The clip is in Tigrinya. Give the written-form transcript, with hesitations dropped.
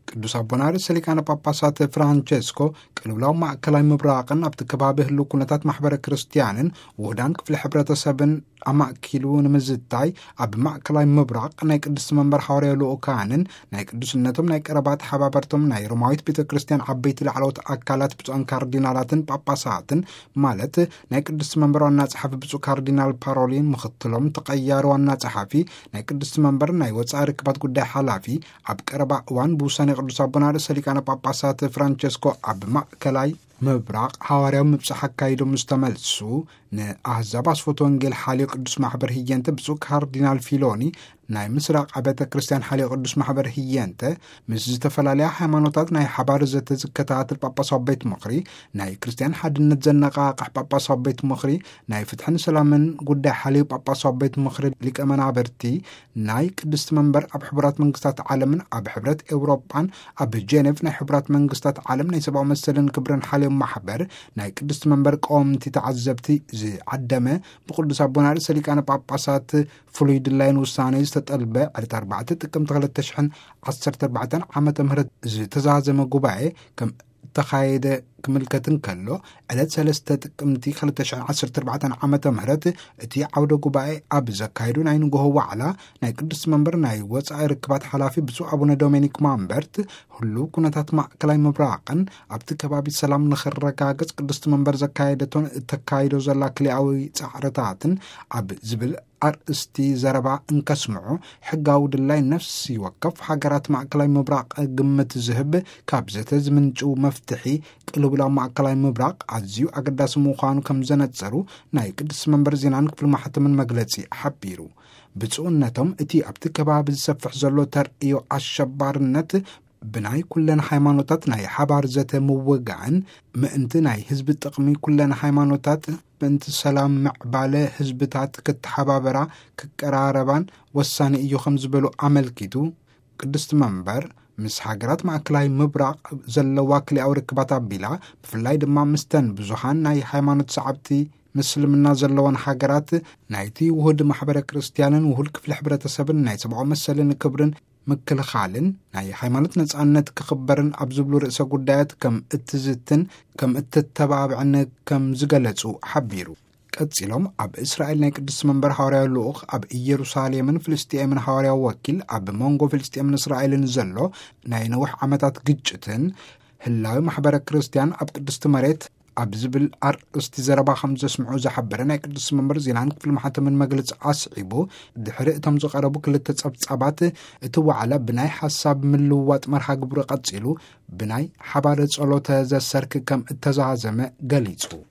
ቅዱስ አቡነ ሊቃነ ጳጳሳት ፍራንቼስኮ ቅልውላው ማዕከላዊ ምብራቅን ኣብቲ ከባቢ ህሉ ኩነታት ማሕበረ ክርስቲያንን ውህዳን ክፍሊ ሕብረተሰብን ኣማእኪሉ ንምዝታይ ኣብ ማዕከላዊ ምብራቅ ናይ ቅዱስ መንበር ሐዋርያዊ ልኡካንን ናይ ቅዱስነቶም ናይ ቀረባት ሓባበርቶም ናይ ሮማዊት ቤተ ክርስቲያን ዓበይቲ ላዕለዎት አካላት ብፁዓን ካርዲናላትን ጳጳሳትን ማለት ናይ ቅዱስ መንበር ዋና ጸሓፊ ብፁዕ ካርዲናል ፓሮሊን ምክትሎም ተቀያሪ ዋና ጸሓፊ ናይ ቅዱስ መንበር ናይ ወፃኢ ርክባት ጉዳይ ሓላፊ ኣብ ቀረባ እዋን ብውሳኔ ቅዱስ አቡነ ሊቃነ ጳጳሳት ፍራንቼስኮ ኣብ ማዕከላዊ ምብራቅ ሐዋርያዊ ምብጻሕ አካይዶም ዝተመልሱ ንአሕዛብ ኣስፎቶ ወንጌል ሓልዮ ቅዱስ ማሕበር ህየንተ ብፁዕ ካርዲናል ፊሎኒ ናይ ምስራቅ አብያተ ክርስቲያን ሓልዮ ቅዱስ ማሕበር ህየንተ ምስ ዝተፈላለያ ሃይማኖታት ናይ ሓባር ዘተ ዝከታተል ጳጳሳዊ ቤት ምኽሪ ናይ ክርስቲያን ሓድነት ዘነቃቅሕ ጳጳሳዊ ቤት ምኽሪ ናይ ፍትሕን ሰላምን ጉዳይ ሓልዮ ጳጳሳዊ ቤት ምኽሪ ሊቀ መናብርቲ ናይ ቅድስት መንበር ኣብ ሕቡራት መንግስታት ዓለምን ኣብ ሕብረት ኤውሮጳን ኣብ ጄኔቭ ናይ ሕቡራት መንግስታት ዓለም ናይ ሰብኣዊ መሰልን ክብርን ሓልዮ ማሕበር ናይ ቅድስት መንበር ቀወምቲ ተዓዘብቲ ዝዓደመ ብቅዱስ አቡነ ሊቃነ ጳጳሳት ፍሉይ ድላይን ውሳኔ ዝተጠልበ ዕለት 4 ጥቅምቲ 2014 ዓመተ ምህረት ዝተዛዘመ ጉባኤ ከም ተኻየደ ክምልከትን ከሎ ዕለት 3 ጥቅምቲ 2014 ዓመተ ምህረት እቲ ዓውደ ጉባኤ ኣብ ዘካይዱ ናይ ንግሆ ዋዕላ ናይ ቅዱስ መንበር ናይ ወፃኢ ርክባት ሓላፊ ብፁዕ አቡነ ዶሚኒክ ማምበርት ሁሉ ኩነታት ማዕከላዊ ምብራቅን ኣብቲ ከባቢ ሰላም ንኽረጋገጽ ቅዱስ መንበር ዘካየደቶን ተካይዶ ዘላ ክልያዊ ጻዕርታትን ኣብ ዝብል አርእስቲ ዘረባ እንከስምዑ ሕጋዊ ድላይ ነፍሲ ይወከፍ ሃገራት ማዕከላዊ ምብራቅ ግምት ዝህብ ካብ ዘተ ዝምንጩ መፍትሒ ቅልውላው ማዕከላዊ ምብራቅ ኣዝዩ ኣገዳሲ ምዃኑ ከም ዘነጸሩ ናይ ቅዱስ መንበር ዜናን ክፍሊ ማሕተምን መግለጺ ሓቢሩ ብጽኡነቶም እቲ ኣብቲ ከባቢ ዝሰፍሕ ዘሎ ተርእዮ ኣሸባርነት ብናይ ኩለን ሃይማኖታት ናይ ሓባር ዘተ ምውጋዕን ምእንቲ ናይ ህዝቢ ጥቕሚ ኩለን ሃይማኖታት በንቲ ሰላም ምዕባለ ህዝብታት ክትሓባበራ ክቀራረባን ወሳኒ እዩ ከም ዝበሉ ኣመልኪቱ ቅድስት መንበር ምስ ሃገራት ማዕከላዊ ምብራቅ ዘለዋ ክልያዊ ርክባት ኣቢላ ብፍላይ ድማ ምስተን ብዙሃን ናይ ሃይማኖት ሰዓብቲ ምስልምና ዘለዎን ሃገራት ናይቲ ውሁድ ማሕበረ ክርስቲያንን ውሁድ ክፍሊ ሕብረተሰብን ናይ ሰብኣዊ መሰልን ክብርን ምክልኻልን ናይ ሃይማኖት ነጻነት ክኽበርን ኣብ ዝብሉ ርእሰ ጉዳያት ከም እትዝትን ከም እትተባብዕን ከም ዝገለጹ ሓቢሩ ቀጺሎም ኣብ እስራኤል ናይ ቅዱስ መንበር ሐዋርያዊ ልኡኽ ኣብ ኢየሩሳሌምን ፍልስጥኤምን ሐዋርያዊ ወኪል ኣብ መንጎ ፍልስጥኤምን እስራኤልን ዘሎ ናይ ነዊሕ ዓመታት ግጭትን ህላዊ ማሕበረ ክርስቲያን ኣብ ቅድስቲ መሬት ኣብ ዝብል አርእስቲ ዘረባ ከም ዘስምዑ ዝሓበረ ናይ ቅዱስ መንበር ዜናን ክፍሊ ማሕተምን መግለፂ ኣስዒቡ ድሕሪ እቶም ዝቐረቡ ክልተ ጸብጻባት እቲ ዋዕላ ብናይ ሓሳብ ምልውዋጥ መርሃ ግብሪ ቀጺሉ ብናይ ሓባር ጸሎተ ዘሰርክ ከም እተዛዘመ ገሊጹ